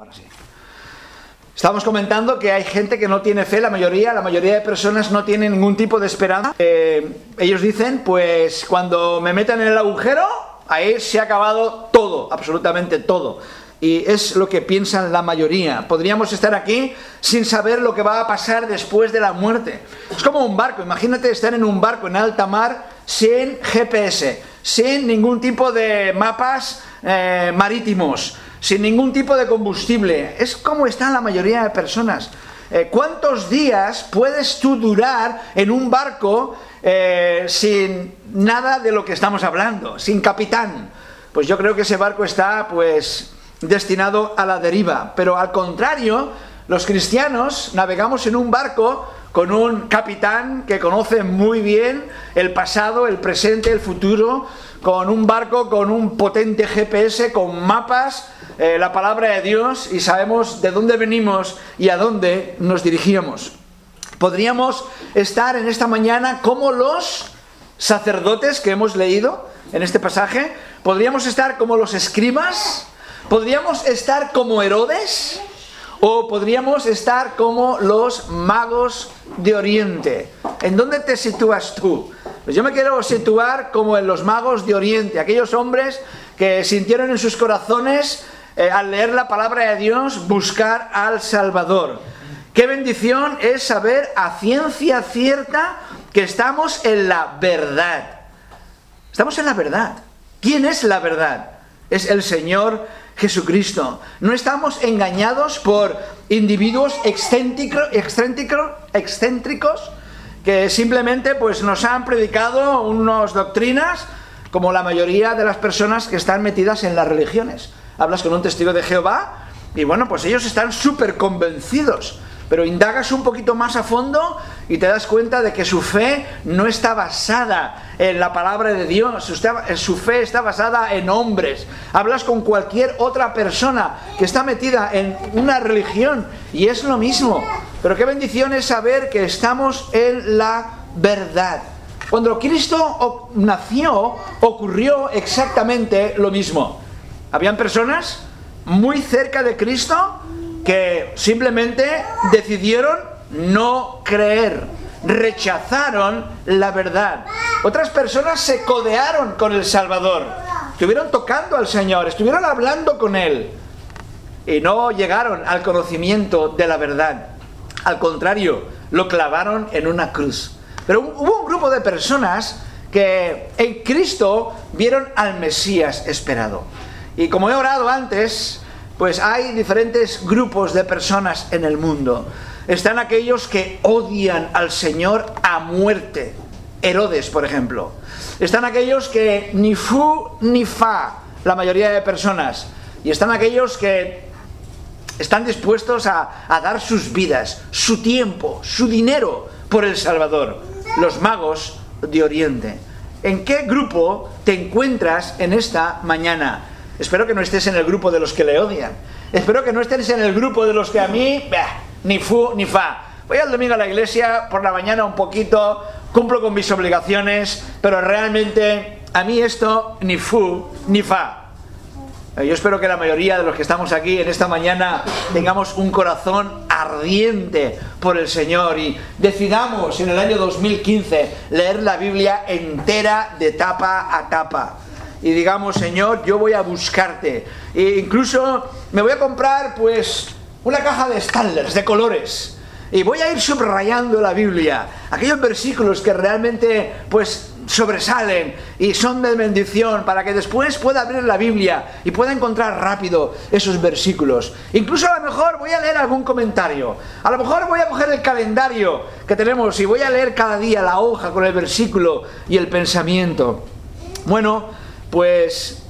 Ahora sí. Estamos comentando que hay gente que no tiene fe, la mayoría de personas no tienen ningún tipo de esperanza. Ellos dicen, pues cuando me metan en el agujero, ahí se ha acabado todo, absolutamente todo. Y es lo que piensan la mayoría. Podríamos estar aquí sin saber lo que va a pasar después de la muerte. Es como un barco, imagínate estar en un barco en alta mar sin GPS, sin ningún tipo de mapas marítimos, sin ningún tipo de combustible. Es como están la mayoría de personas. ¿Cuántos días puedes tú durar en un barco sin nada de lo que estamos hablando, sin capitán? Pues yo creo que ese barco está pues destinado a la deriva. Pero al contrario, los cristianos navegamos en un barco con un capitán que conoce muy bien el pasado, el presente, el futuro, con un barco con un potente GPS, con mapas, la palabra de Dios, y sabemos de dónde venimos y a dónde nos dirigíamos. Podríamos estar en esta mañana como los sacerdotes que hemos leído en este pasaje, podríamos estar como los escribas, podríamos estar como Herodes, o podríamos estar como los magos de Oriente. ¿En dónde te sitúas tú? Pues yo me quiero situar como en los magos de Oriente, aquellos hombres que sintieron en sus corazones, al leer la palabra de Dios, buscar al Salvador. Qué bendición es saber a ciencia cierta que estamos en la verdad. Estamos en la verdad. ¿Quién es la verdad? Es el Señor Jesucristo. No estamos engañados por individuos excéntricos que simplemente pues nos han predicado unas doctrinas, como la mayoría de las personas que están metidas en las religiones. Hablas con un testigo de Jehová y bueno, pues ellos están súper convencidos, pero indagas un poquito más a fondo y te das cuenta de que su fe no está basada en la palabra de Dios, su fe está basada en hombres. Hablas con cualquier otra persona que está metida en una religión y es lo mismo. Pero qué bendición es saber que estamos en la verdad. Cuando Cristo nació, ocurrió exactamente lo mismo. Habían personas muy cerca de Cristo que simplemente decidieron no creer, rechazaron la verdad. Otras personas se codearon con el Salvador, estuvieron tocando al Señor, estuvieron hablando con Él y no llegaron al conocimiento de la verdad. Al contrario, lo clavaron en una cruz. Pero hubo un grupo de personas que en Cristo vieron al Mesías esperado. Y como he orado antes, pues hay diferentes grupos de personas en el mundo. Están aquellos que odian al Señor a muerte. Herodes, por ejemplo. Están aquellos que ni fu ni fa, la mayoría de personas. Y están aquellos que están dispuestos a dar sus vidas, su tiempo, su dinero por el Salvador. Los magos de Oriente. ¿En qué grupo te encuentras en esta mañana? Espero que no estés en el grupo de los que le odian. Espero que no estés en el grupo de los que a mí, ni fu ni fa. Voy al domingo a la iglesia, por la mañana un poquito, cumplo con mis obligaciones, pero realmente a mí esto ni fu ni fa. Yo espero que la mayoría de los que estamos aquí en esta mañana tengamos un corazón ardiente por el Señor y decidamos en el año 2015 leer la Biblia entera de tapa a tapa. Y digamos, Señor, yo voy a buscarte. E incluso me voy a comprar pues una caja de Stanlers de colores. Y voy a ir subrayando la Biblia. Aquellos versículos que realmente pues sobresalen y son de bendición, para que después pueda abrir la Biblia y pueda encontrar rápido esos versículos. Incluso a lo mejor voy a leer algún comentario. A lo mejor voy a coger el calendario que tenemos y voy a leer cada día la hoja con el versículo y el pensamiento. Bueno, pues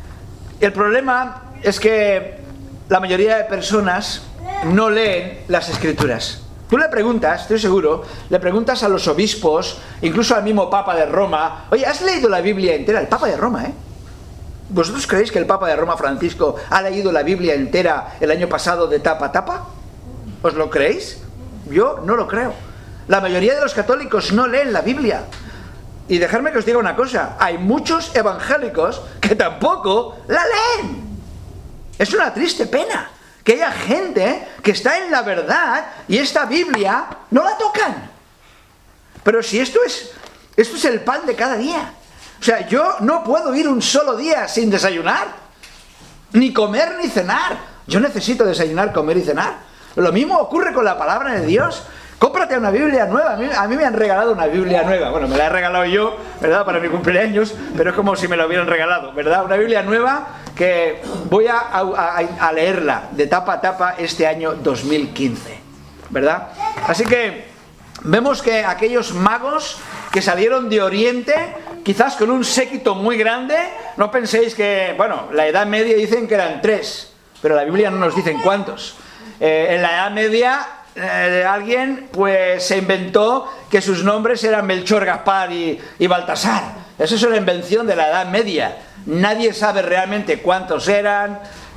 el problema es que la mayoría de personas no leen las Escrituras. Tú le preguntas, estoy seguro, le preguntas a los obispos, incluso al mismo Papa de Roma, oye, ¿has leído la Biblia entera? El Papa de Roma, ¿eh? ¿Vosotros creéis que el Papa de Roma, Francisco, ha leído la Biblia entera el año pasado de tapa a tapa? ¿Os lo creéis? Yo no lo creo. La mayoría de los católicos no leen la Biblia. Y dejadme que os diga una cosa, hay muchos evangélicos que tampoco la leen. Es una triste pena que haya gente que está en la verdad y esta Biblia no la tocan. Pero si esto es el pan de cada día. O sea, yo no puedo ir un solo día sin desayunar, ni comer ni cenar. Yo necesito desayunar, comer y cenar. Lo mismo ocurre con la palabra de Dios. Cómprate una Biblia nueva. A mí me han regalado una Biblia nueva. Bueno, me la he regalado yo, ¿verdad? Para mi cumpleaños, pero es como si me la hubieran regalado, ¿verdad? Una Biblia nueva que voy a leerla de tapa a tapa este año 2015, ¿verdad? Así que vemos que aquellos magos que salieron de Oriente, quizás con un séquito muy grande, no penséis que, bueno, la Edad Media dicen que eran 3, pero la Biblia no nos dice cuántos. En la Edad Media alguien pues se inventó que sus nombres eran Melchor, Gaspar y Baltasar. Eso es una invención de la Edad Media. Nadie sabe realmente cuántos eran.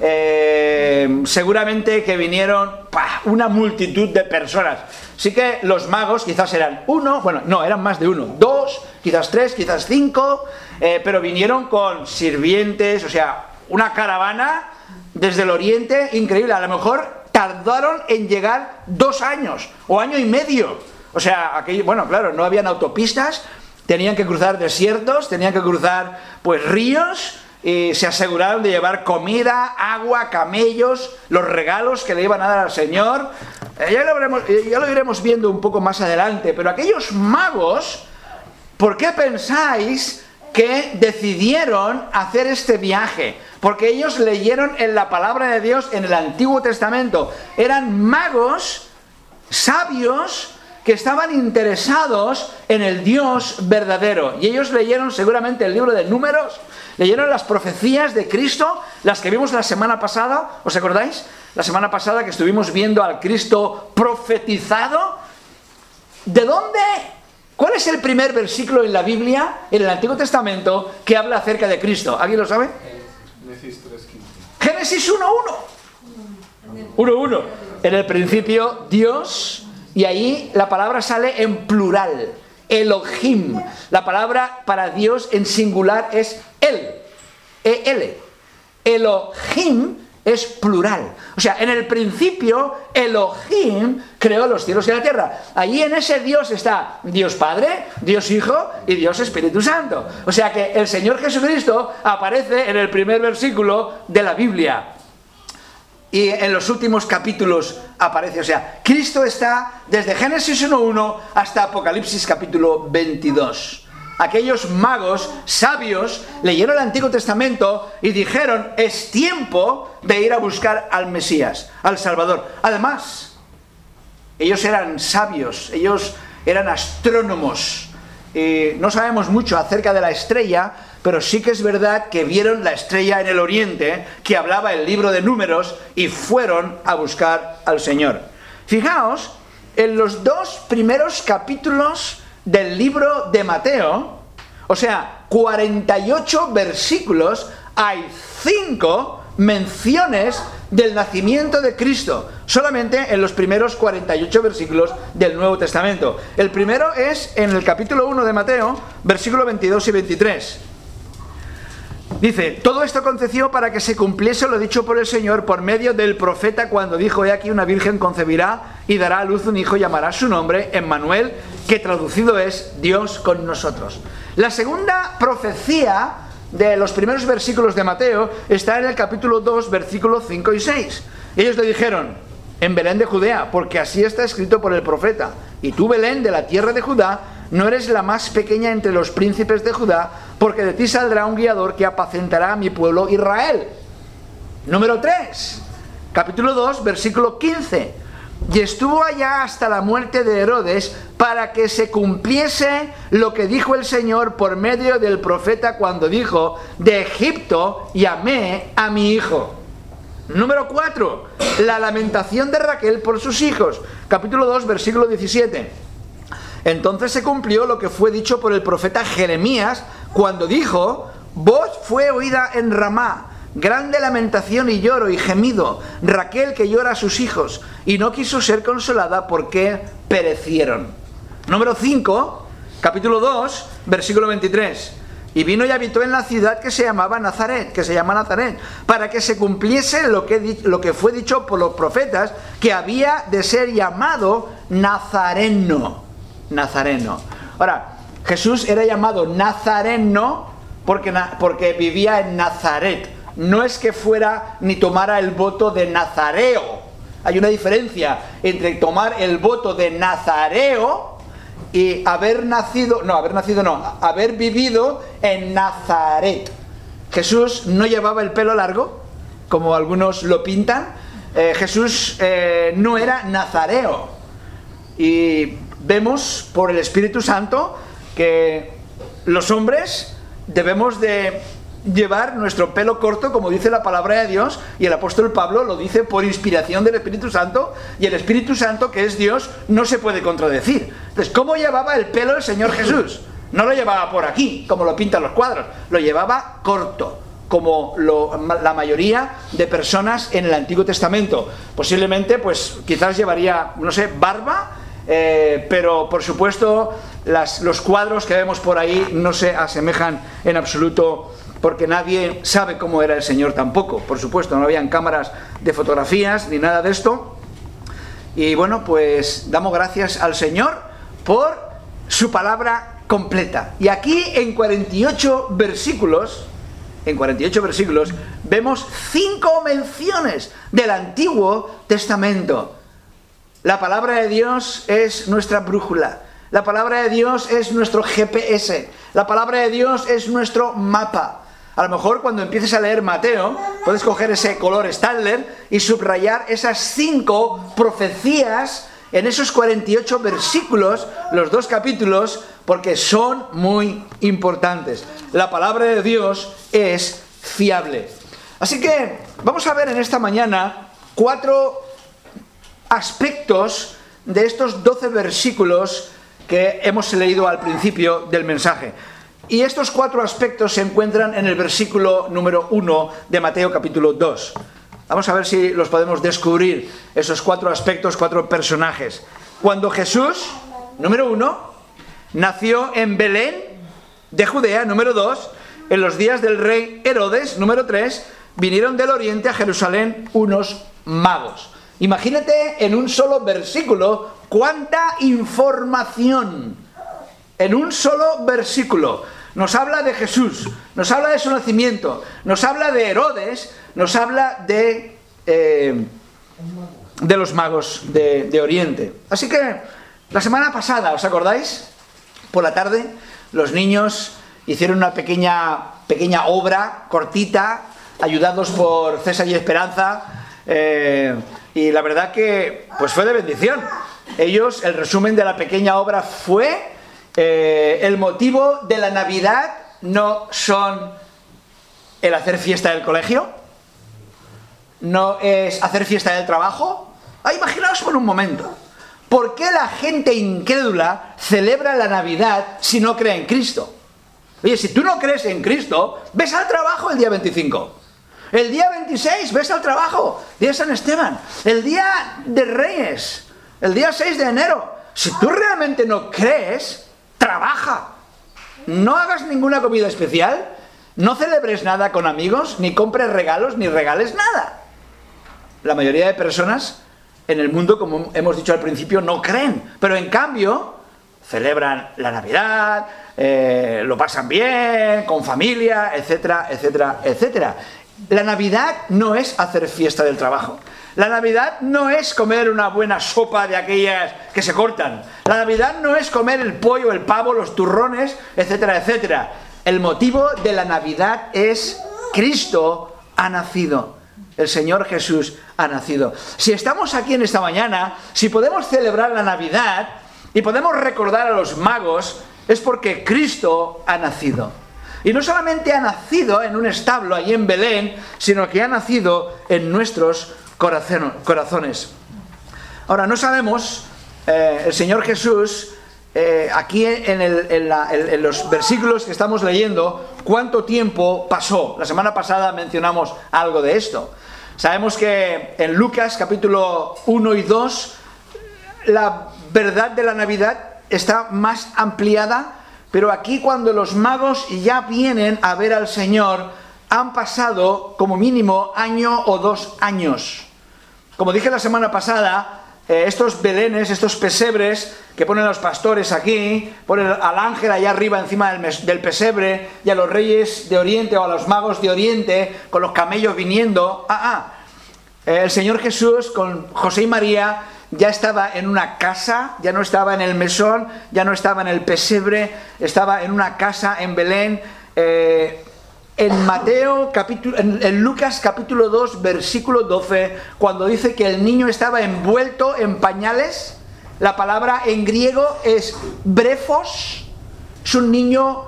Seguramente que vinieron una multitud de personas. Sí que los magos quizás eran uno, bueno, no, eran más de uno, 2, quizás 3, quizás 5, pero vinieron con sirvientes, o sea, una caravana desde el Oriente increíble. A lo mejor tardaron en llegar 2 años o año y medio. O sea, bueno, claro, no habían autopistas, tenían que cruzar desiertos, tenían que cruzar pues ríos, y se aseguraron de llevar comida, agua, camellos, los regalos que le iban a dar al Señor. Ya lo iremos viendo un poco más adelante, pero aquellos magos, ¿por qué pensáis que decidieron hacer este viaje? Porque ellos leyeron en la palabra de Dios en el Antiguo Testamento. Eran magos, sabios, que estaban interesados en el Dios verdadero. Y ellos leyeron seguramente el libro de Números, leyeron las profecías de Cristo, las que vimos la semana pasada, ¿os acordáis? La semana pasada que estuvimos viendo al Cristo profetizado. ¿De dónde? ¿Cuál es el primer versículo en la Biblia, en el Antiguo Testamento, que habla acerca de Cristo? ¿Alguien lo sabe? Génesis 1.1. 1.1. En el principio, Dios, y ahí la palabra sale en plural. Elohim. La palabra para Dios en singular es El. E-L. Elohim es plural. O sea, en el principio, Elohim creó los cielos y la tierra. Allí en ese Dios está Dios Padre, Dios Hijo y Dios Espíritu Santo. O sea que el Señor Jesucristo aparece en el primer versículo de la Biblia. Y en los últimos capítulos aparece. O sea, Cristo está desde Génesis 1.1 hasta Apocalipsis capítulo 22. Aquellos magos sabios leyeron el Antiguo Testamento y dijeron, es tiempo de ir a buscar al Mesías, al Salvador. Además, ellos eran sabios, ellos eran astrónomos. No sabemos mucho acerca de la estrella, pero sí que es verdad que vieron la estrella en el oriente, que hablaba el libro de Números, y fueron a buscar al Señor. Fijaos, en los 2 primeros capítulos del libro de Mateo, o sea, 48 versículos, hay 5 menciones del nacimiento de Cristo, solamente en los primeros 48 versículos del Nuevo Testamento. El primero es en el capítulo 1 de Mateo, versículos 22 y 23. Dice, todo esto aconteció para que se cumpliese lo dicho por el Señor por medio del profeta cuando dijo, he aquí una virgen concebirá y dará a luz un hijo y llamará su nombre Emmanuel, que traducido es Dios con nosotros. La segunda profecía de los primeros versículos de Mateo está en el capítulo 2, versículos 5 y 6. Ellos le dijeron, en Belén de Judea, porque así está escrito por el profeta, y tú, Belén, de la tierra de Judá, no eres la más pequeña entre los príncipes de Judá, porque de ti saldrá un guiador que apacentará a mi pueblo Israel. Número 3, capítulo 2, versículo 15. Y estuvo allá hasta la muerte de Herodes, para que se cumpliese lo que dijo el Señor por medio del profeta cuando dijo, de Egipto llamé a mi hijo. Número 4, la lamentación de Raquel por sus hijos. Capítulo 2, versículo 17. Entonces se cumplió lo que fue dicho por el profeta Jeremías cuando dijo, voz fue oída en Ramá, grande lamentación y lloro y gemido, Raquel que llora a sus hijos, y no quiso ser consolada porque perecieron. Número 5, capítulo 2, versículo 23. y vino y habitó en la ciudad que se llama Nazaret, para que se cumpliese lo que fue dicho por los profetas, que había de ser llamado Nazareno. Ahora, Jesús era llamado Nazareno porque vivía en Nazaret. No es que fuera ni tomara el voto de Nazareo. Hay una diferencia entre tomar el voto de Nazareo y haber vivido en Nazaret. Jesús no llevaba el pelo largo, como algunos lo pintan. Jesús no era nazareo. Y vemos por el Espíritu Santo que los hombres debemos de llevar nuestro pelo corto, como dice la palabra de Dios, y el apóstol Pablo lo dice por inspiración del Espíritu Santo, y el Espíritu Santo, que es Dios, no se puede contradecir. Entonces, ¿cómo llevaba el pelo el Señor Jesús? No lo llevaba por aquí, como lo pintan los cuadros, lo llevaba corto, como la mayoría de personas en el Antiguo Testamento. Posiblemente, pues quizás llevaría, no sé, barba, pero por supuesto los cuadros que vemos por ahí no se asemejan en absoluto, porque nadie sabe cómo era el Señor tampoco. Por supuesto, no habían cámaras de fotografías ni nada de esto. Y bueno, pues damos gracias al Señor por su palabra completa. Y aquí en 48 versículos vemos 5 menciones del Antiguo Testamento. La palabra de Dios es nuestra brújula. La palabra de Dios es nuestro GPS. La palabra de Dios es nuestro mapa. A lo mejor cuando empieces a leer Mateo, puedes coger ese color Stadler y subrayar esas 5 profecías en esos 48 versículos, los 2 capítulos, porque son muy importantes. La palabra de Dios es fiable. Así que vamos a ver en esta mañana 4 aspectos de estos 12 versículos que hemos leído al principio del mensaje. Y estos 4 aspectos se encuentran en el versículo número 1 de Mateo capítulo 2. Vamos a ver si los podemos descubrir, esos 4 aspectos, 4 personajes. Cuando Jesús, número 1, nació en Belén de Judea, número 2, en los días del rey Herodes, número 3, vinieron del oriente a Jerusalén unos magos. Imagínate en un solo versículo cuánta información. En un solo versículo nos habla de Jesús, nos habla de su nacimiento, nos habla de Herodes, nos habla de los magos de Oriente. Así que la semana pasada, ¿os acordáis? Por la tarde los niños hicieron una pequeña obra cortita, ayudados por César y Esperanza, y la verdad que pues fue de bendición. Ellos, el resumen de la pequeña obra fue: el motivo de la Navidad no son el hacer fiesta del colegio, no es hacer fiesta del trabajo. Imaginaos por un momento, ¿por qué la gente incrédula celebra la Navidad si no cree en Cristo? Oye, si tú no crees en Cristo, ves al trabajo el día 25. El día 26 ves al trabajo, día de San Esteban. El día de Reyes, el día 6 de enero. Si tú realmente no crees, trabaja. No hagas ninguna comida especial, no celebres nada con amigos, ni compres regalos, ni regales nada. La mayoría de personas en el mundo, como hemos dicho al principio, no creen. Pero en cambio, celebran la Navidad, lo pasan bien, con familia, etcétera, etcétera, etcétera. La Navidad no es hacer fiesta del trabajo. La Navidad no es comer una buena sopa de aquellas que se cortan. La Navidad no es comer el pollo, el pavo, los turrones, etcétera, etcétera. El motivo de la Navidad es Cristo ha nacido. El Señor Jesús ha nacido. Si estamos aquí en esta mañana, si podemos celebrar la Navidad y podemos recordar a los magos, es porque Cristo ha nacido. Y no solamente ha nacido en un establo allí en Belén, sino que ha nacido en nuestros corazones. Ahora, no sabemos, el Señor Jesús, aquí en los versículos que estamos leyendo, cuánto tiempo pasó. La semana pasada mencionamos algo de esto. Sabemos que en Lucas capítulo 1 y 2, la verdad de la Navidad está más ampliada Pero aquí cuando los magos ya vienen a ver al Señor, han pasado como mínimo 1 año o 2 años. Como dije la semana pasada, estos belenes, estos pesebres que ponen los pastores aquí, ponen al ángel allá arriba encima del pesebre, y a los reyes de Oriente o a los magos de Oriente con los camellos viniendo. El Señor Jesús con José y María ya estaba en una casa, ya no estaba en el mesón, ya no estaba en el pesebre, estaba en una casa en Belén. En Lucas capítulo 2, versículo 12, cuando dice que el niño estaba envuelto en pañales, la palabra en griego es brefos, es un niño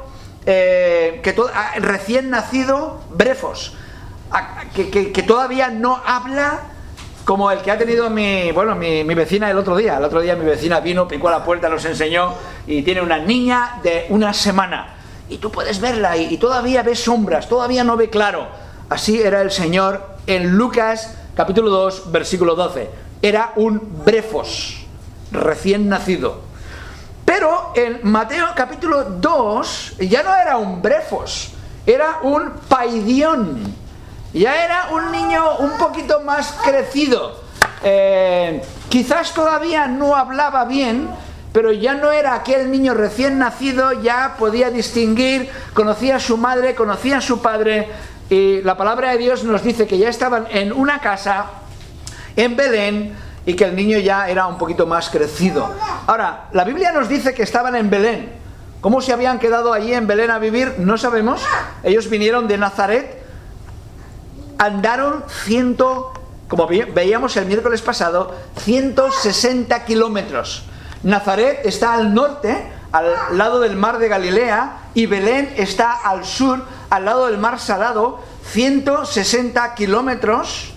recién nacido, brefos, que todavía no habla, como el que ha tenido mi vecina el otro día. El otro día mi vecina vino, picó a la puerta, nos enseñó, y tiene una niña de 1 semana. Y tú puedes verla y todavía ves sombras, todavía no ve claro. Así era el Señor en Lucas capítulo 2, versículo 12. Era un brefos, recién nacido. Pero en Mateo capítulo 2 ya no era un brefos, era un paidión. Ya era un niño un poquito más crecido. Quizás todavía no hablaba bien, pero ya no era aquel niño recién nacido, ya podía distinguir, conocía a su madre, conocía a su padre, y la palabra de Dios nos dice que ya estaban en una casa, en Belén, y que el niño ya era un poquito más crecido. Ahora, la Biblia nos dice que estaban en Belén. ¿Cómo se habían quedado allí en Belén a vivir? No sabemos. Ellos vinieron de Nazaret, andaron como veíamos el miércoles pasado, 160 kilómetros. Nazaret está al norte, al lado del mar de Galilea, y Belén está al sur, al lado del mar Salado, 160 kilómetros,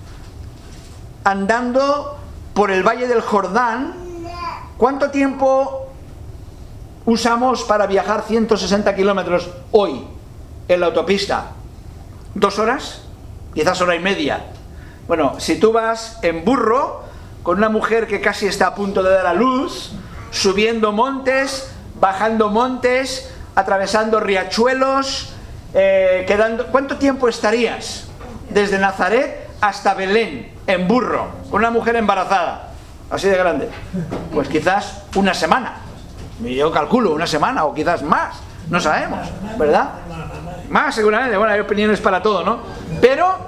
andando por el valle del Jordán. ¿Cuánto tiempo usamos para viajar 160 kilómetros hoy en la autopista? ¿2 horas? Quizás 1 hora y media. Bueno, si tú vas en burro, con una mujer que casi está a punto de dar a luz, subiendo montes, bajando montes, atravesando riachuelos, ¿cuánto tiempo estarías desde Nazaret hasta Belén en burro, con una mujer embarazada, así de grande? Pues quizás 1 semana. Yo calculo 1 semana o quizás más, no sabemos, ¿verdad? Más seguramente. Bueno, hay opiniones para todo, ¿no? Pero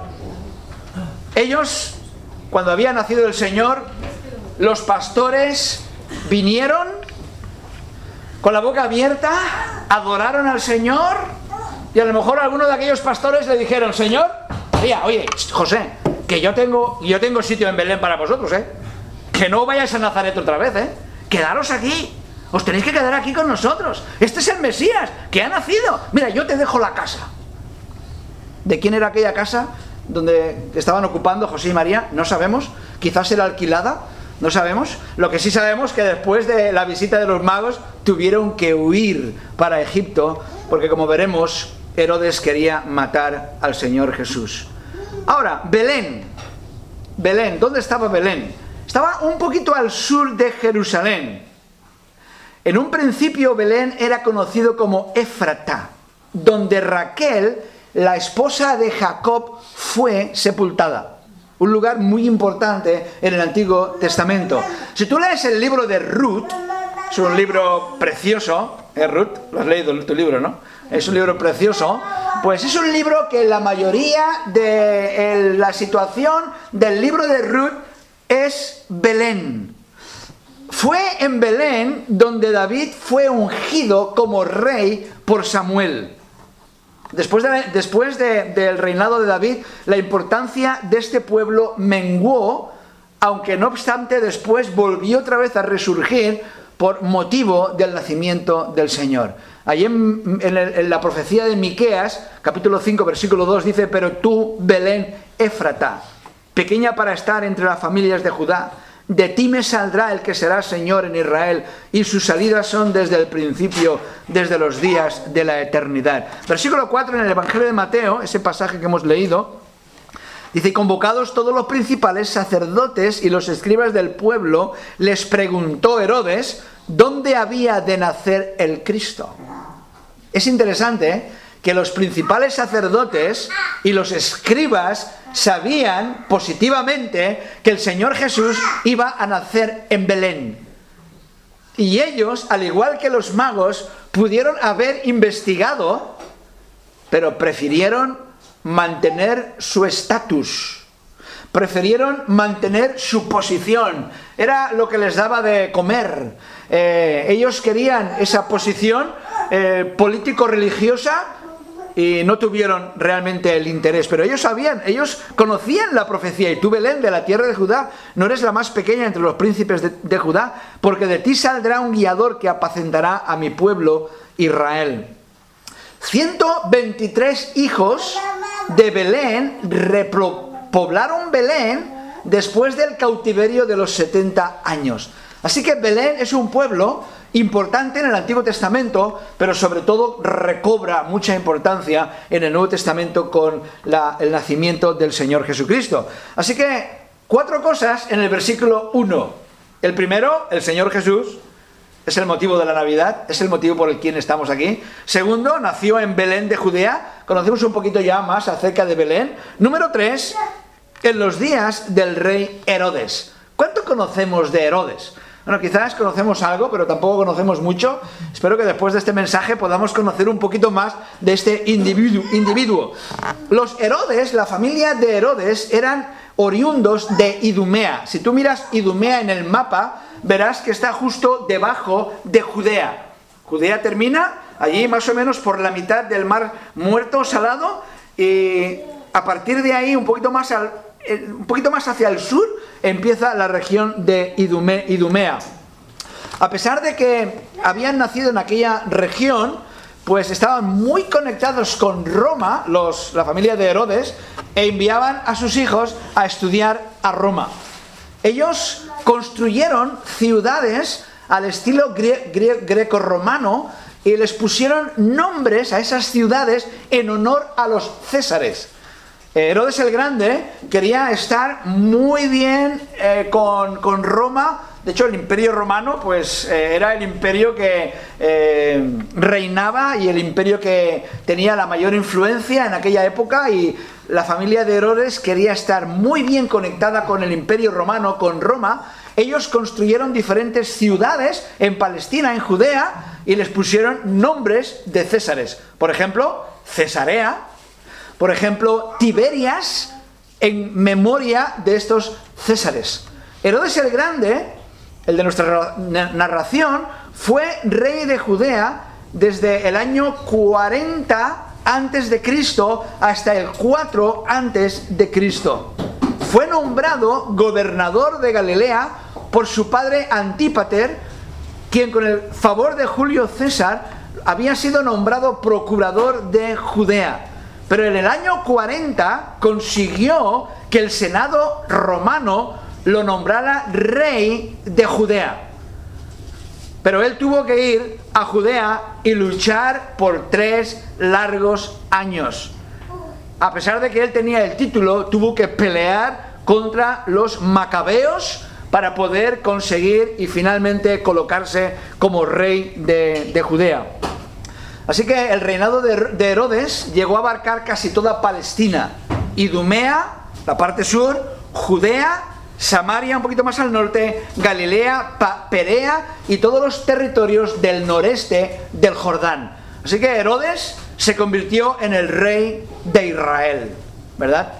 ellos, cuando había nacido el Señor, los pastores vinieron con la boca abierta, adoraron al Señor, y a lo mejor algunos de aquellos pastores le dijeron: Señor, oye, José, que yo tengo sitio en Belén para vosotros, que no vayáis a Nazaret otra vez, quedaros aquí, os tenéis que quedar aquí con nosotros, este es el Mesías que ha nacido, mira, yo te dejo la casa. ¿De quién era aquella casa donde estaban ocupando José y María? No sabemos, quizás era alquilada, no sabemos. Lo que sí sabemos es que después de la visita de los magos tuvieron que huir para Egipto, porque como veremos, Herodes quería matar al Señor Jesús. Ahora, Belén, ¿dónde estaba Belén? Estaba un poquito al sur de Jerusalén. En un principio Belén era conocido como Éfrata, donde Raquel, la esposa de Jacob, fue sepultada. Un lugar muy importante en el Antiguo Testamento. Si tú lees el libro de Ruth, es un libro precioso, Ruth, lo has leído tu libro, ¿no? Es un libro precioso. Pues es un libro que la mayoría de la situación del libro de Ruth es Belén. Fue en Belén donde David fue ungido como rey por Samuel. Después del reinado de David, la importancia de este pueblo menguó, aunque no obstante después volvió otra vez a resurgir por motivo del nacimiento del Señor. Allí en la profecía de Miqueas, capítulo 5, versículo 2, dice: pero tú, Belén Éfrata, pequeña para estar entre las familias de Judá, de ti me saldrá el que será Señor en Israel, y sus salidas son desde el principio, desde los días de la eternidad. Versículo 4 en el Evangelio de Mateo, ese pasaje que hemos leído, dice: convocados todos los principales sacerdotes y los escribas del pueblo, les preguntó Herodes dónde había de nacer el Cristo. Es interesante que los principales sacerdotes y los escribas sabían positivamente que el Señor Jesús iba a nacer en Belén. Y ellos, al igual que los magos, pudieron haber investigado, pero prefirieron mantener su estatus. Prefirieron mantener su posición. Era lo que les daba de comer. Ellos querían esa posición político-religiosa y no tuvieron realmente el interés. Pero ellos sabían, ellos conocían la profecía. Y tú, Belén, de la tierra de Judá, no eres la más pequeña entre los príncipes de Judá, porque de ti saldrá un guiador que apacentará a mi pueblo Israel. 123 hijos de Belén repoblaron Belén después del cautiverio de los 70 años. Así que Belén es un pueblo importante en el Antiguo Testamento, pero sobre todo recobra mucha importancia en el Nuevo Testamento con el nacimiento del Señor Jesucristo. Así que 4 cosas en el versículo 1. El primero, el Señor Jesús. Es el motivo de la Navidad, es el motivo por el que estamos aquí. Segundo, nació en Belén de Judea. Conocemos un poquito ya más acerca de Belén. Número 3, en los días del rey Herodes. ¿Cuánto conocemos de Herodes? Bueno, quizás conocemos algo, pero tampoco conocemos mucho. Espero que después de este mensaje podamos conocer un poquito más de este individuo. Los Herodes, la familia de Herodes, eran oriundos de Idumea. Si tú miras Idumea en el mapa, verás que está justo debajo de Judea. Judea termina allí más o menos por la mitad del mar Muerto, Salado, y a partir de ahí un poquito más hacia el sur empieza la región de Idumea. A pesar de que habían nacido en aquella región, pues estaban muy conectados con Roma, la familia de Herodes, e enviaban a sus hijos a estudiar a Roma. Ellos construyeron ciudades al estilo greco-romano y les pusieron nombres a esas ciudades en honor a los césares. Herodes el Grande quería estar muy bien con Roma. De hecho, el Imperio Romano pues era el imperio que reinaba y el imperio que tenía la mayor influencia en aquella época, y la familia de Herodes quería estar muy bien conectada con el Imperio Romano, con Roma. Ellos construyeron diferentes ciudades en Palestina, en Judea, y les pusieron nombres de césares. Por ejemplo, Cesarea. Por ejemplo, Tiberias, en memoria de estos césares. Herodes el Grande, el de nuestra narración, fue rey de Judea desde el año 40 antes de Cristo hasta el 4 antes de Cristo. Fue nombrado gobernador de Galilea por su padre Antípater, quien con el favor de Julio César había sido nombrado procurador de Judea. Pero en el año 40 consiguió que el Senado romano lo nombrara rey de Judea. Pero él tuvo que ir a Judea y luchar por 3 largos años. A pesar de que él tenía el título, tuvo que pelear contra los macabeos para poder conseguir y finalmente colocarse como rey de Judea. Así que el reinado de Herodes llegó a abarcar casi toda Palestina, Idumea, la parte sur, Judea, Samaria un poquito más al norte, Galilea, Perea y todos los territorios del noreste del Jordán. Así que Herodes se convirtió en el rey de Israel, ¿verdad?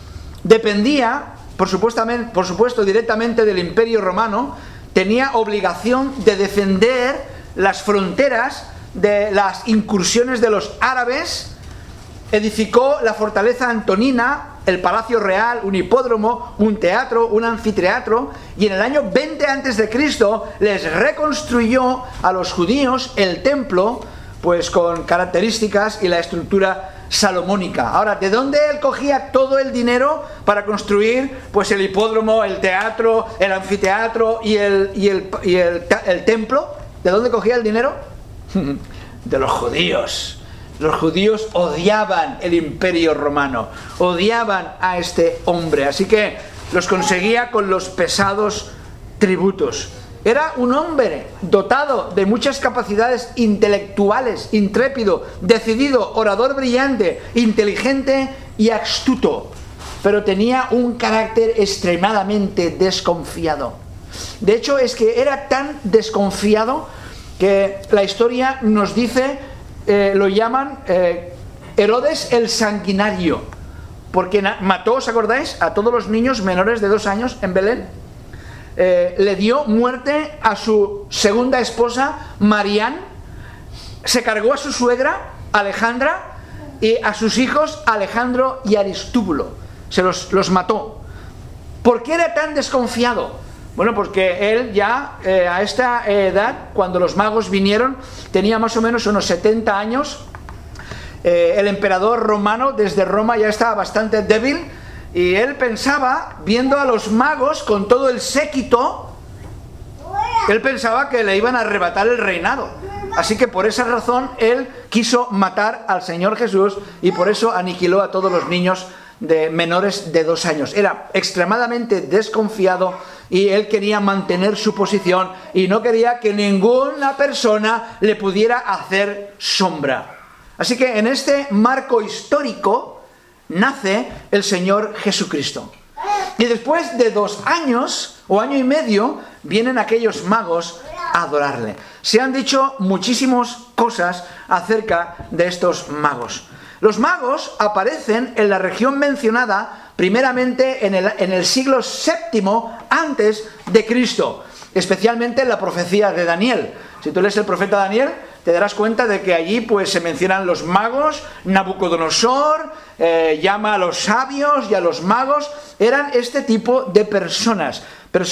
Dependía, por supuesto, directamente del Imperio Romano. Tenía obligación de defender las fronteras de las incursiones de los árabes. Edificó la fortaleza Antonina, el palacio real, un hipódromo, un teatro, un anfiteatro, y en el año 20 a.C. les reconstruyó a los judíos el templo, pues con características y la estructura salomónica. Ahora, ¿de dónde él cogía todo el dinero para construir pues el hipódromo, el teatro, el anfiteatro y el templo? ¿De dónde cogía el dinero? De los judíos. Los judíos odiaban el Imperio Romano, odiaban a este hombre, así que los conseguía con los pesados tributos. Era un hombre dotado de muchas capacidades intelectuales, intrépido, decidido, orador brillante, inteligente y astuto, pero tenía un carácter extremadamente desconfiado. De hecho, es que era tan desconfiado que la historia nos dice, lo llaman Herodes el Sanguinario, porque mató, ¿os acordáis?, a todos los niños menores de 2 años en Belén. Le dio muerte a su segunda esposa, Marián, se cargó a su suegra, Alejandra, y a sus hijos, Alejandro y Aristúbulo. Se los mató. ¿Por qué era tan desconfiado? Bueno, porque él ya a esta edad, cuando los magos vinieron, tenía más o menos unos 70 años. El emperador romano desde Roma ya estaba bastante débil, y él pensaba, viendo a los magos con todo el séquito, él pensaba que le iban a arrebatar el reinado. Así que por esa razón él quiso matar al Señor Jesús, y por eso aniquiló a todos los niños de menores de 2 años. Era extremadamente desconfiado, y él quería mantener su posición y no quería que ninguna persona le pudiera hacer sombra. Así que en este marco histórico nace el Señor Jesucristo. Y después de 2 años o año y medio vienen aquellos magos a adorarle. Se han dicho muchísimas cosas acerca de estos magos. Los magos aparecen en la región mencionada primeramente en el siglo VII antes de Cristo, especialmente en la profecía de Daniel. Si tú lees el profeta Daniel, te darás cuenta de que allí pues se mencionan los magos. Nabucodonosor llama a los sabios y a los magos. Eran este tipo de personas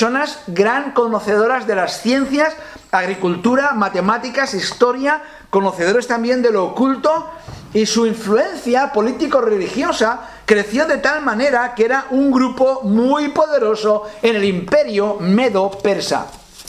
gran conocedoras de las ciencias, agricultura, matemáticas, historia, conocedores también de lo oculto, y su influencia político-religiosa creció de tal manera que era un grupo muy poderoso en el imperio medo-persa.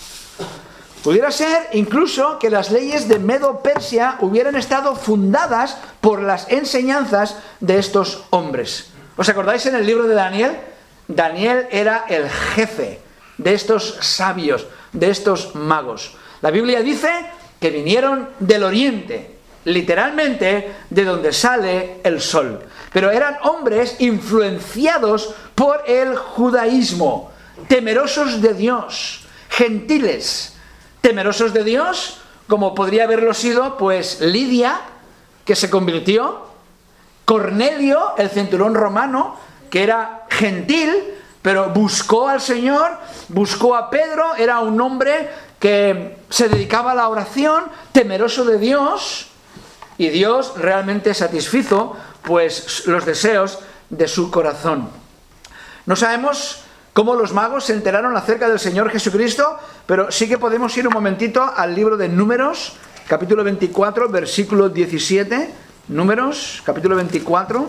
Pudiera ser incluso que las leyes de Medo-Persia hubieran estado fundadas por las enseñanzas de estos hombres. ¿Os acordáis en el libro de Daniel? Daniel era el jefe de estos sabios, de estos magos. La Biblia dice que vinieron del oriente, literalmente de donde sale el sol. Pero eran hombres influenciados por el judaísmo, temerosos de Dios, gentiles. Temerosos de Dios, como podría haberlo sido pues Lidia, que se convirtió, Cornelio, el centurión romano, que era gentil, pero buscó al Señor, buscó a Pedro, era un hombre que se dedicaba a la oración, temeroso de Dios, y Dios realmente satisfizo pues los deseos de su corazón. No sabemos cómo los magos se enteraron acerca del Señor Jesucristo, pero sí que podemos ir un momentito al libro de Números, capítulo 24, versículo 17. Números, capítulo 24,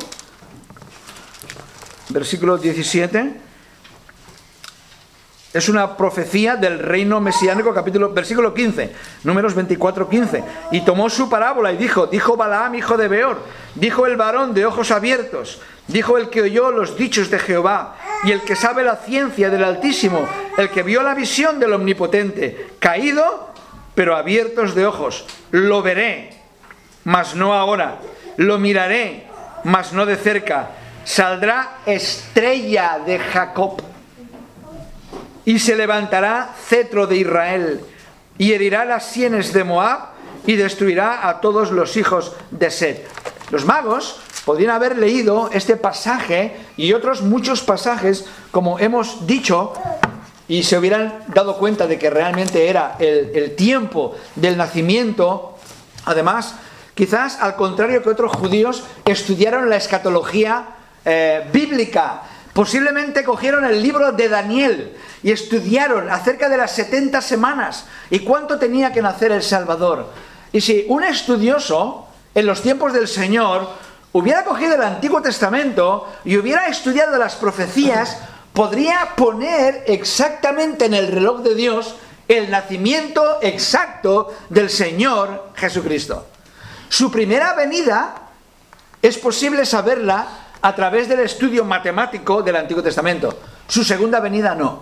versículo 17. Es una profecía del reino mesiánico, versículo 15, Números 24, 15. Y tomó su parábola y dijo Balaam, hijo de Beor, dijo el varón de ojos abiertos, dijo el que oyó los dichos de Jehová, y el que sabe la ciencia del Altísimo, el que vio la visión del Omnipotente, caído, pero abiertos de ojos. Lo veré, mas no ahora. Lo miraré, mas no de cerca. Saldrá estrella de Jacob, y se levantará cetro de Israel, y herirá las sienes de Moab, y destruirá a todos los hijos de Set. Los magos podrían haber leído este pasaje y otros muchos pasajes, como hemos dicho, y se hubieran dado cuenta de que realmente era el tiempo del nacimiento. Además, quizás al contrario que otros judíos, estudiaron la escatología bíblica. Posiblemente cogieron el libro de Daniel y estudiaron acerca de las 70 semanas y cuánto tenía que nacer el Salvador. Y si un estudioso en los tiempos del Señor hubiera cogido el Antiguo Testamento y hubiera estudiado las profecías, podría poner exactamente en el reloj de Dios el nacimiento exacto del Señor Jesucristo. Su primera venida es posible saberla a través del estudio matemático del Antiguo Testamento. Su segunda venida no.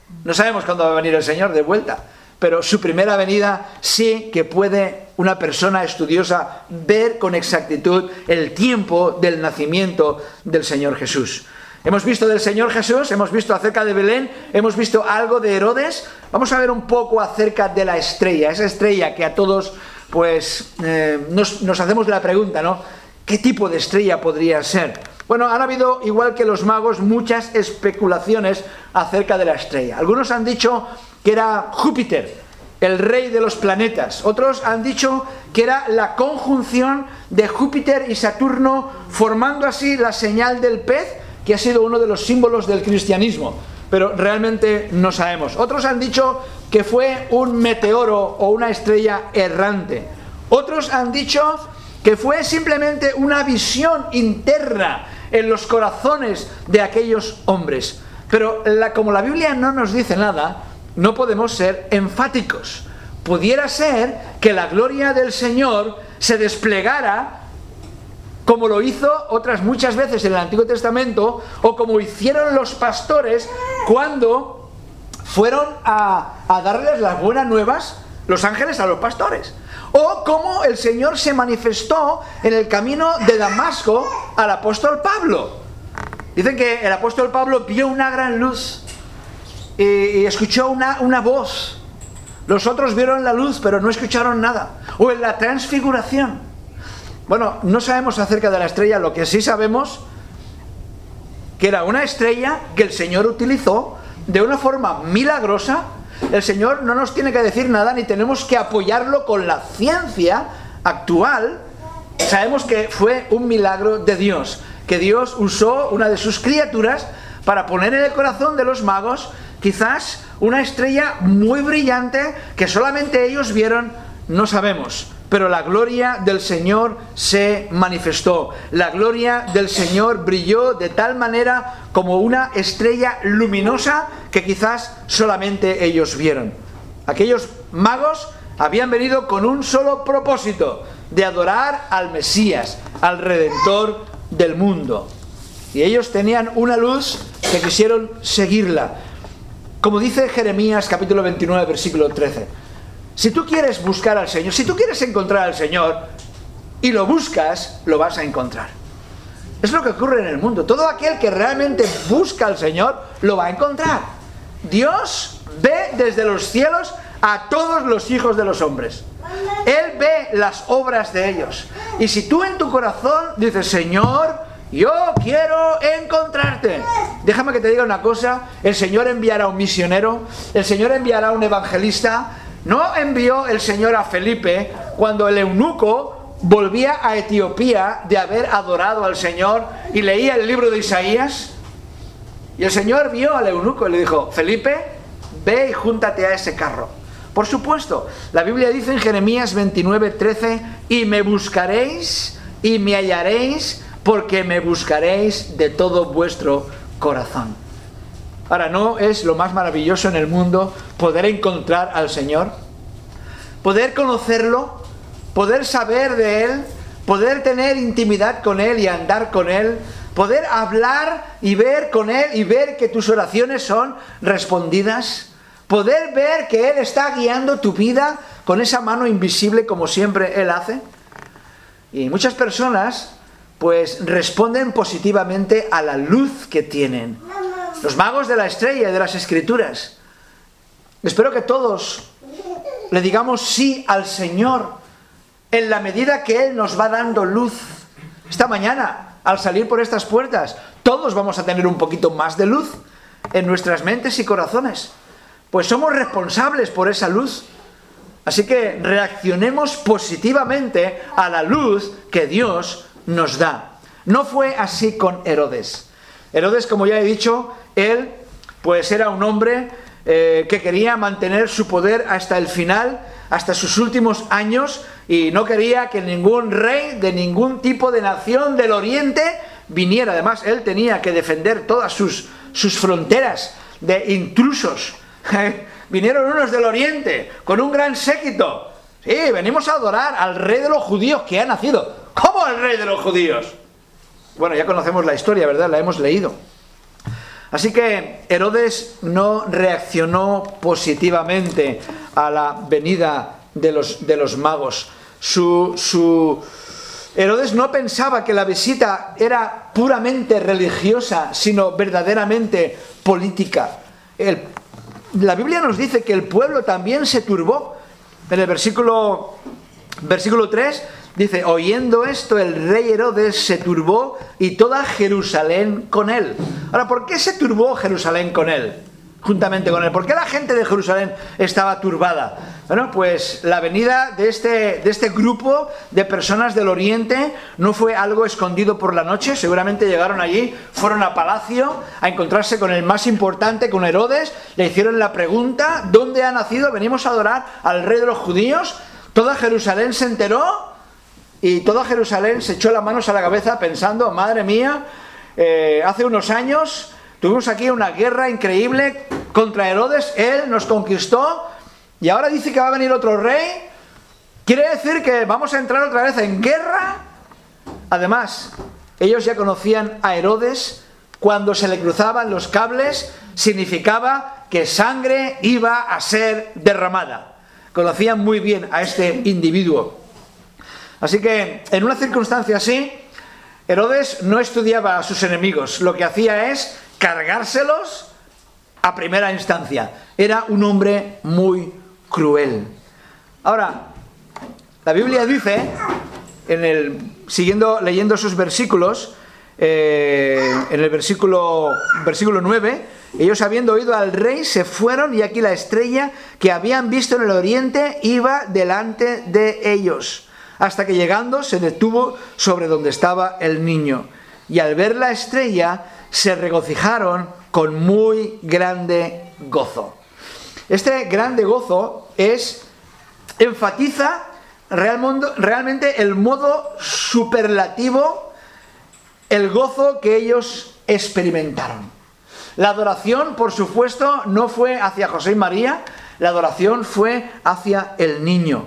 No sabemos cuándo va a venir el Señor de vuelta, pero su primera venida sí que puede una persona estudiosa ver con exactitud el tiempo del nacimiento del Señor Jesús. Hemos visto del Señor Jesús, hemos visto acerca de Belén, hemos visto algo de Herodes. Vamos a ver un poco acerca de la estrella, esa estrella que a todos pues nos hacemos la pregunta, ¿no? ¿Qué tipo de estrella podría ser? Bueno, han habido, igual que los magos, muchas especulaciones acerca de la estrella. Algunos han dicho que era Júpiter, el rey de los planetas. Otros han dicho que era la conjunción de Júpiter y Saturno, formando así la señal del pez, que ha sido uno de los símbolos del cristianismo, pero realmente no sabemos. Otros han dicho que fue un meteoro o una estrella errante. Otros han dicho que fue simplemente una visión interna en los corazones de aquellos hombres. Pero como la Biblia no nos dice nada, no podemos ser enfáticos. Pudiera ser que la gloria del Señor se desplegara como lo hizo otras muchas veces en el Antiguo Testamento, o como hicieron los pastores cuando fueron a darles las buenas nuevas, los ángeles a los pastores. O como el Señor se manifestó en el camino de Damasco al apóstol Pablo. Dicen que el apóstol Pablo vio una gran luz y escuchó una voz. Los otros vieron la luz, pero no escucharon nada. O en la transfiguración. Bueno, no sabemos acerca de la estrella, lo que sí sabemos que era una estrella que el Señor utilizó de una forma milagrosa. El Señor no nos tiene que decir nada, ni tenemos que apoyarlo con la ciencia actual. Sabemos que fue un milagro de Dios, que Dios usó una de sus criaturas para poner en el corazón de los magos quizás una estrella muy brillante que solamente ellos vieron, no sabemos. Pero la gloria del Señor se manifestó. La gloria del Señor brilló de tal manera como una estrella luminosa que quizás solamente ellos vieron. Aquellos magos habían venido con un solo propósito: de adorar al Mesías, al Redentor del mundo. Y ellos tenían una luz que quisieron seguirla. Como dice Jeremías capítulo 29, versículo 13. Si tú quieres buscar al Señor, si tú quieres encontrar al Señor y lo buscas, lo vas a encontrar. Es lo que ocurre en el mundo. Todo aquel que realmente busca al Señor, lo va a encontrar. Dios ve desde los cielos a todos los hijos de los hombres. Él ve las obras de ellos. Y si tú en tu corazón dices: Señor, yo quiero encontrarte, déjame que te diga una cosa: el Señor enviará un misionero, el Señor enviará un evangelista. No envió el Señor a Felipe cuando el eunuco volvía a Etiopía de haber adorado al Señor y leía el libro de Isaías. Y el Señor vio al eunuco y le dijo: Felipe, ve y júntate a ese carro. Por supuesto, la Biblia dice en Jeremías 29:13: y me buscaréis y me hallaréis, porque me buscaréis de todo vuestro corazón. Ahora, ¿no es lo más maravilloso en el mundo poder encontrar al Señor? Poder conocerlo, poder saber de Él, poder tener intimidad con Él y andar con Él, poder hablar y ver con Él y ver que tus oraciones son respondidas, poder ver que Él está guiando tu vida con esa mano invisible como siempre Él hace. Y muchas personas pues responden positivamente a la luz que tienen. Los magos de la estrella y de las Escrituras. Espero que todos le digamos sí al Señor en la medida que Él nos va dando luz. Esta mañana, al salir por estas puertas, todos vamos a tener un poquito más de luz en nuestras mentes y corazones, pues somos responsables por esa luz. Así que reaccionemos positivamente a la luz que Dios nos da. No fue así con Herodes. Herodes, como ya he dicho, él pues era un hombre que quería mantener su poder hasta el final, hasta sus últimos años, y no quería que ningún rey de ningún tipo de nación del oriente viniera. Además, él tenía que defender todas sus fronteras de intrusos. Vinieron unos del oriente con un gran séquito. Sí, venimos a adorar al rey de los judíos que ha nacido. ¿Cómo el rey de los judíos? Bueno, ya conocemos la historia, ¿verdad? La hemos leído. Así que Herodes no reaccionó positivamente a la venida de los magos. Herodes no pensaba que la visita era puramente religiosa, sino verdaderamente política. La Biblia nos dice que el pueblo también se turbó. En el versículo 3 dice: oyendo esto, el rey Herodes se turbó y toda Jerusalén con él. Ahora, ¿por qué se turbó Jerusalén con él? Juntamente con él. ¿Por qué la gente de Jerusalén estaba turbada? Bueno, pues la venida de este grupo de personas del Oriente no fue algo escondido por la noche. Seguramente llegaron allí, fueron a palacio a encontrarse con el más importante, con Herodes. Le hicieron la pregunta: ¿dónde ha nacido? Venimos a adorar al rey de los judíos. Toda Jerusalén se enteró y toda Jerusalén se echó las manos a la cabeza pensando: madre mía, hace unos años tuvimos aquí una guerra increíble contra Herodes, él nos conquistó y ahora dice que va a venir otro rey. ¿Quiere decir que vamos a entrar otra vez en guerra? Además, ellos ya conocían a Herodes. Cuando se le cruzaban los cables, significaba que sangre iba a ser derramada. Conocían muy bien a este individuo. Así que, en una circunstancia así, Herodes no estudiaba a sus enemigos. Lo que hacía es cargárselos a primera instancia. Era un hombre muy cruel. Ahora, la Biblia dice, leyendo esos versículos, en el versículo 9, ellos, habiendo oído al rey, se fueron, y aquí la estrella que habían visto en el oriente iba delante de ellos, hasta que llegando se detuvo sobre donde estaba el niño. Y al ver la estrella se regocijaron con muy grande gozo. Este grande gozo enfatiza realmente el modo superlativo, el gozo que ellos experimentaron. La adoración, por supuesto, no fue hacia José y María, la adoración fue hacia el niño.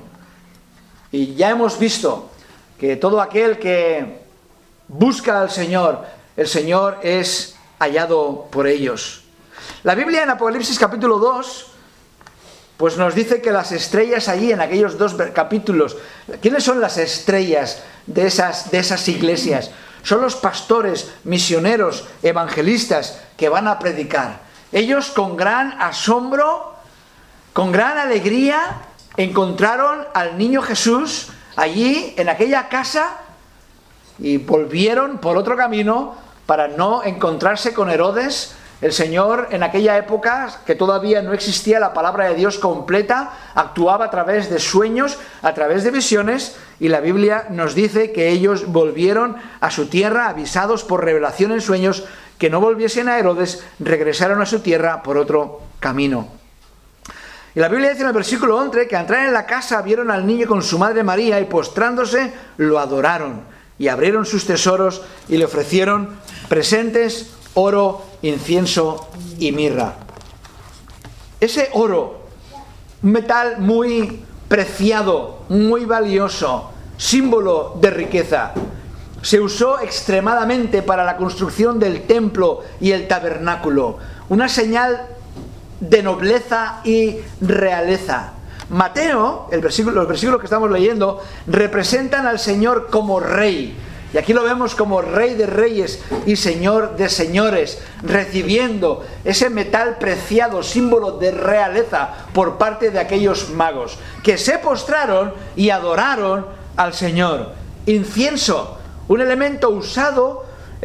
Y ya hemos visto que todo aquel que busca al Señor, el Señor es hallado por ellos. La Biblia en Apocalipsis capítulo 2, pues nos dice que las estrellas allí en aquellos 2 capítulos, ¿quiénes son las estrellas de esas iglesias? Son los pastores, misioneros, evangelistas que van a predicar. Ellos, con gran asombro, con gran alegría, encontraron al niño Jesús allí en aquella casa y volvieron por otro camino para no encontrarse con Herodes. El Señor, en aquella época, que todavía no existía la palabra de Dios completa, actuaba a través de sueños, a través de visiones, y la Biblia nos dice que ellos volvieron a su tierra, avisados por revelación en sueños, que no volviesen a Herodes, regresaron a su tierra por otro camino. Y la Biblia dice en el versículo 11 que al entrar en la casa vieron al niño con su madre María, y postrándose lo adoraron, y abrieron sus tesoros y le ofrecieron presentes, oro, incienso y mirra. Ese oro, un metal muy preciado, muy valioso, símbolo de riqueza, se usó extremadamente para la construcción del templo y el tabernáculo, una señal de nobleza y realeza. Mateo, los versículos que estamos leyendo, representan al Señor como rey. Y aquí lo vemos como Rey de Reyes y Señor de Señores, recibiendo ese metal preciado, símbolo de realeza, por parte de aquellos magos, que se postraron y adoraron al Señor. Incienso, un elemento usado,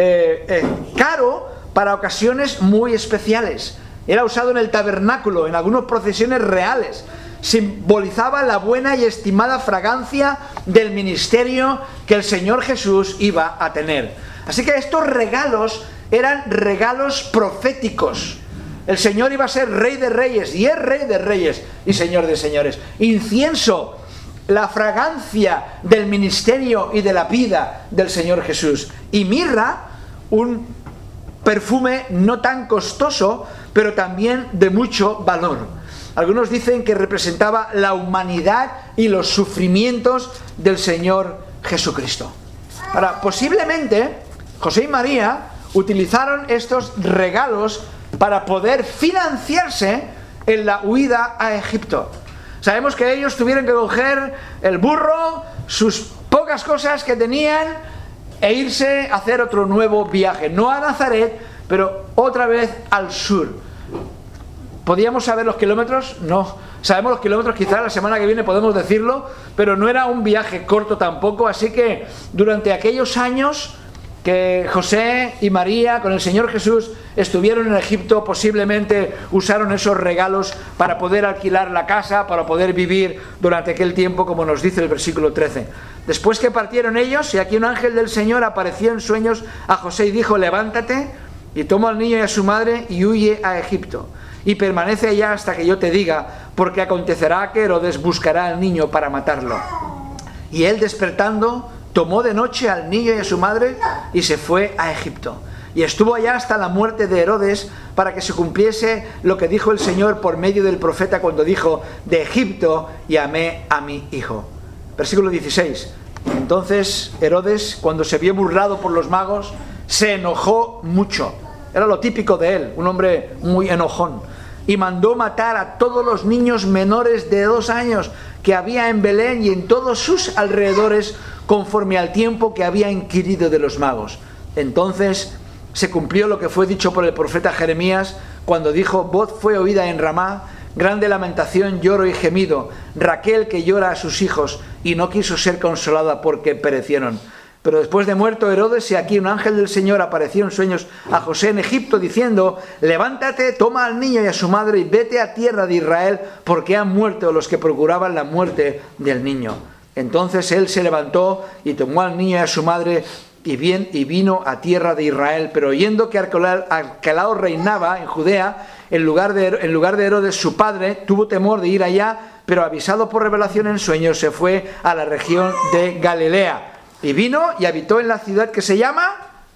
caro, para ocasiones muy especiales. Era usado en el tabernáculo, en algunas procesiones reales. Simbolizaba la buena y estimada fragancia del ministerio que el Señor Jesús iba a tener. Así que estos regalos eran regalos proféticos. El Señor iba a ser Rey de Reyes, y es Rey de Reyes y Señor de Señores. Incienso, la fragancia del ministerio y de la vida del Señor Jesús. Y mirra, un perfume no tan costoso, pero también de mucho valor. Algunos dicen que representaba la humanidad y los sufrimientos del Señor Jesucristo. Ahora, posiblemente José y María utilizaron estos regalos para poder financiarse en la huida a Egipto. Sabemos que ellos tuvieron que coger el burro, sus pocas cosas que tenían, e irse a hacer otro nuevo viaje. No a Nazaret, pero otra vez al sur. ¿Podíamos saber los kilómetros? No. Sabemos los kilómetros, quizás la semana que viene podemos decirlo, pero no era un viaje corto tampoco. Así que durante aquellos años que José y María con el Señor Jesús estuvieron en Egipto, posiblemente usaron esos regalos para poder alquilar la casa, para poder vivir durante aquel tiempo, como nos dice el versículo 13. Después que partieron ellos, y aquí un ángel del Señor apareció en sueños a José y dijo: levántate y toma al niño y a su madre y huye a Egipto, y permanece allá hasta que yo te diga, porque acontecerá que Herodes buscará al niño para matarlo. Y él, despertando, tomó de noche al niño y a su madre y se fue a Egipto. Y estuvo allá hasta la muerte de Herodes, para que se cumpliese lo que dijo el Señor por medio del profeta cuando dijo: de Egipto llamé a mi hijo. Versículo 16. Entonces Herodes, cuando se vio burlado por los magos, se enojó mucho. Era lo típico de él, un hombre muy enojón. Y mandó matar a todos los niños menores de 2 años que había en Belén y en todos sus alrededores, conforme al tiempo que había inquirido de los magos. Entonces se cumplió lo que fue dicho por el profeta Jeremías, cuando dijo: voz fue oída en Ramá, grande lamentación, lloro y gemido, Raquel que llora a sus hijos, y no quiso ser consolada porque perecieron. Pero después de muerto Herodes, y aquí un ángel del Señor apareció en sueños a José en Egipto, diciendo: levántate, toma al niño y a su madre y vete a tierra de Israel, porque han muerto los que procuraban la muerte del niño. Entonces él se levantó y tomó al niño y a su madre y vino a tierra de Israel. Pero oyendo que Arquelao reinaba en Judea, en lugar de Herodes su padre, tuvo temor de ir allá, pero avisado por revelación en sueños, se fue a la región de Galilea. Y vino y habitó en la ciudad que se llama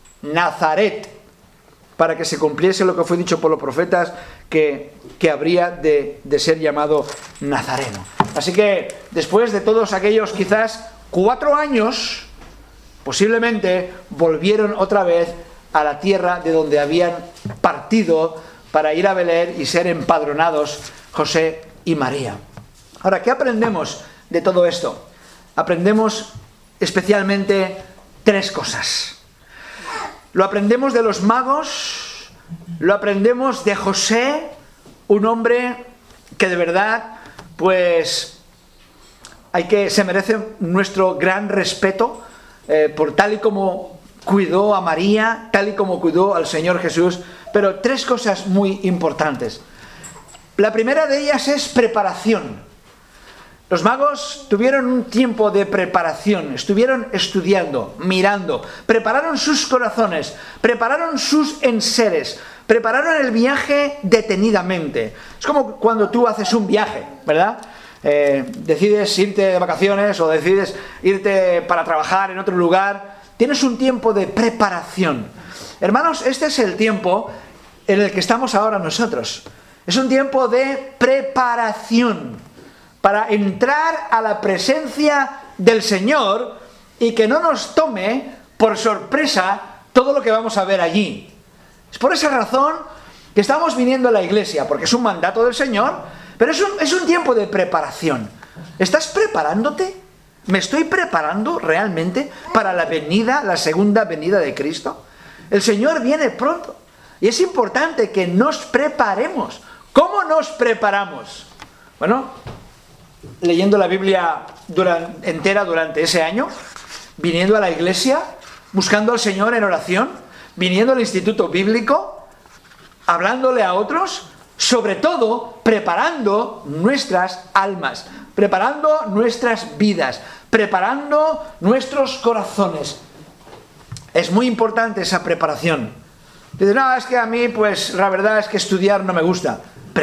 Nazaret, para que se cumpliese lo que fue dicho por los profetas, que habría de ser llamado Nazareno. Así que después de todos aquellos quizás 4 años, posiblemente volvieron otra vez a la tierra de donde habían partido para ir a Belén y ser empadronados José y María. Ahora, ¿qué aprendemos de todo esto? Aprendemos especialmente 3 cosas. Lo aprendemos de los magos, lo aprendemos de José, un hombre que de verdad, pues, se merece nuestro gran respeto por tal y como cuidó a María, tal y como cuidó al Señor Jesús. Pero 3 cosas muy importantes. La primera de ellas es preparación. Los magos tuvieron un tiempo de preparación, estuvieron estudiando, mirando, prepararon sus corazones, prepararon sus enseres, prepararon el viaje detenidamente. Es como cuando tú haces un viaje, ¿verdad? Decides irte de vacaciones o decides irte para trabajar en otro lugar. Tienes un tiempo de preparación. Hermanos, este es el tiempo en el que estamos ahora nosotros. Es un tiempo de preparación para entrar a la presencia del Señor y que no nos tome por sorpresa todo lo que vamos a ver allí. Es por esa razón que estamos viniendo a la iglesia, porque es un mandato del Señor, pero es un tiempo de preparación. ¿Estás preparándote? ¿Me estoy preparando realmente para la segunda venida de Cristo? El Señor viene pronto y es importante que nos preparemos. ¿Cómo nos preparamos? Bueno, leyendo la Biblia entera durante ese año, viniendo a la iglesia, buscando al Señor en oración, viniendo al instituto bíblico, hablándole a otros, sobre todo preparando nuestras almas, preparando nuestras vidas, preparando nuestros corazones. Es muy importante esa preparación. Dices: no, es que a mí, pues, la verdad es que estudiar no me gusta.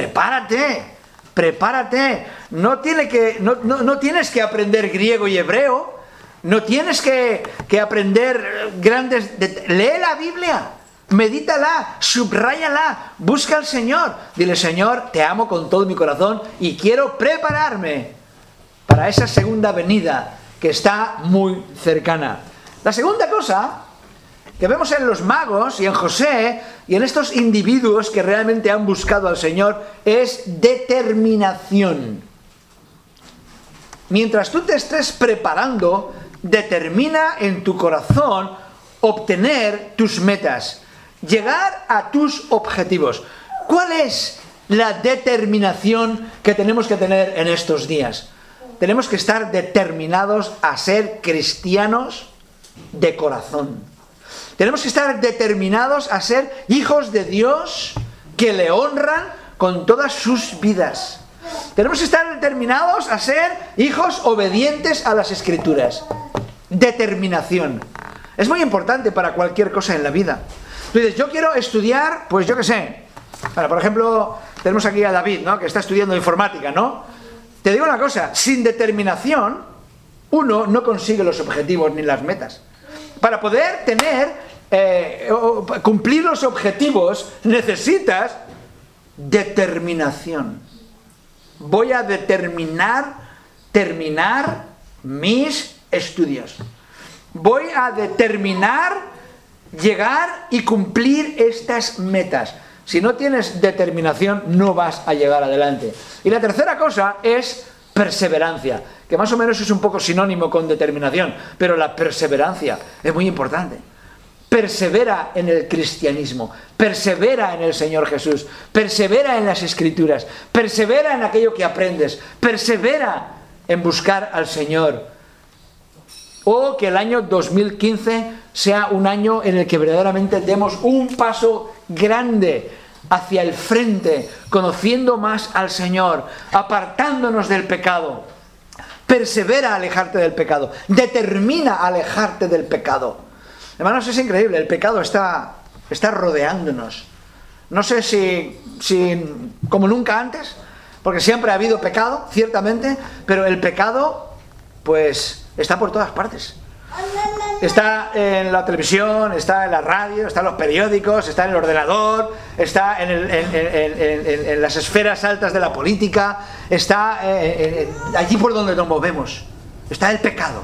Prepárate. No tienes que aprender griego y hebreo. No tienes que aprender lee la Biblia, medítala, subráyala, busca al Señor. Dile: Señor, te amo con todo mi corazón y quiero prepararme para esa segunda venida que está muy cercana. La segunda cosa que vemos en los magos y en José y en estos individuos que realmente han buscado al Señor es determinación. Mientras tú te estés preparando, determina en tu corazón obtener tus metas, llegar a tus objetivos. ¿Cuál es la determinación que tenemos que tener en estos días? Tenemos que estar determinados a ser cristianos de corazón. Tenemos que estar determinados a ser hijos de Dios que le honran con todas sus vidas. Tenemos que estar determinados a ser hijos obedientes a las Escrituras. Determinación. Es muy importante para cualquier cosa en la vida. Tú dices, yo quiero estudiar, pues yo qué sé. Bueno, por ejemplo, tenemos aquí a David, ¿no?, que está estudiando informática, ¿no? Te digo una cosa, sin determinación, uno no consigue los objetivos ni las metas. Para poder cumplir los objetivos, necesitas determinación. Voy a terminar mis estudios. Voy a determinar llegar y cumplir estas metas. Si no tienes determinación, no vas a llegar adelante. Y la tercera cosa es perseverancia, que más o menos es un poco sinónimo con determinación, pero la perseverancia es muy importante. Persevera en el cristianismo, persevera en el Señor Jesús, persevera en las Escrituras, persevera en aquello que aprendes, persevera en buscar al Señor. O que el año 2015 sea un año en el que verdaderamente demos un paso grande hacia el frente, conociendo más al Señor, apartándonos del pecado. Persevera a alejarte del pecado, determina a alejarte del pecado. Hermanos, es increíble, el pecado está rodeándonos. No sé si como nunca antes, porque siempre ha habido pecado, ciertamente, pero el pecado, pues, está por todas partes. Está en la televisión, está en la radio, está en los periódicos, está en el ordenador, está en las esferas altas de la política, está allí por donde nos movemos. Está el pecado.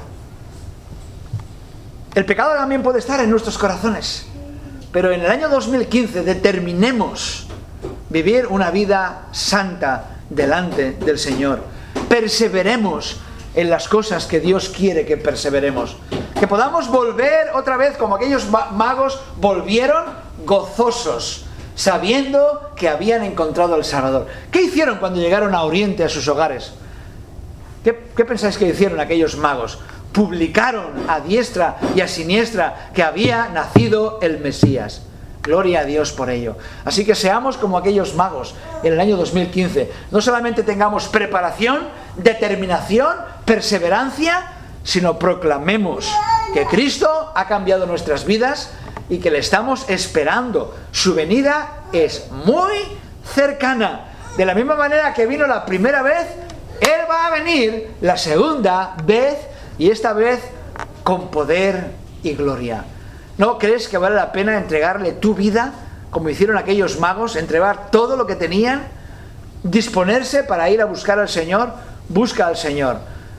El pecado también puede estar en nuestros corazones. Pero en el año 2015 determinemos vivir una vida santa delante del Señor. Perseveremos en las cosas que Dios quiere que perseveremos. Que podamos volver otra vez como aquellos magos volvieron gozosos, sabiendo que habían encontrado al Salvador. ¿Qué hicieron cuando llegaron a Oriente, a sus hogares? ¿Qué pensáis que hicieron aquellos magos? Publicaron a diestra y a siniestra que había nacido el Mesías. Gloria a Dios por ello. Así que seamos como aquellos magos en el año 2015. No solamente tengamos preparación, determinación, perseverancia, sino proclamemos que Cristo ha cambiado nuestras vidas y que le estamos esperando. Su venida es muy cercana. De la misma manera que vino la primera vez, Él va a venir la segunda vez, y esta vez con poder y gloria. ¿No crees que vale la pena entregarle tu vida, como hicieron aquellos magos, entregar todo lo que tenían, disponerse para ir a buscar al Señor? Busca al Señor.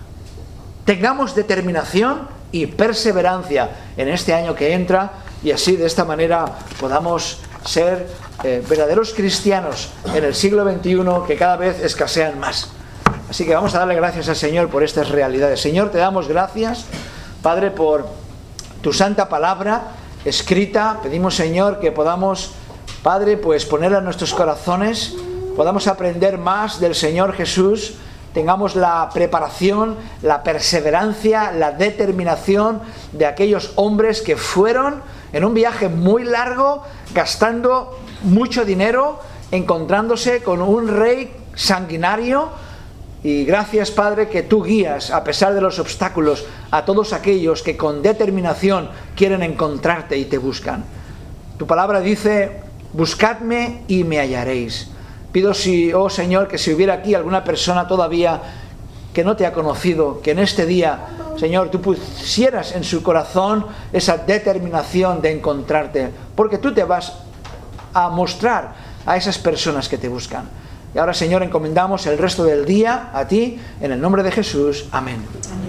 Tengamos determinación y perseverancia en este año que entra, y así de esta manera podamos ser verdaderos cristianos en el siglo XXI, que cada vez escasean más. Así que vamos a darle gracias al Señor por estas realidades. Señor, te damos gracias, Padre, por tu santa palabra escrita. Pedimos, Señor, que podamos, Padre, pues ponerla en nuestros corazones, podamos aprender más del Señor Jesús, tengamos la preparación, la perseverancia, la determinación de aquellos hombres que fueron en un viaje muy largo, gastando mucho dinero, encontrándose con un rey sanguinario. Y gracias, Padre, que tú guías, a pesar de los obstáculos, a todos aquellos que con determinación quieren encontrarte y te buscan. Tu palabra dice, buscadme y me hallaréis. Pido, oh Señor, que si hubiera aquí alguna persona todavía que no te ha conocido, que en este día, Señor, tú pusieras en su corazón esa determinación de encontrarte, porque tú te vas a mostrar a esas personas que te buscan. Y ahora, Señor, encomendamos el resto del día a ti, en el nombre de Jesús. Amén.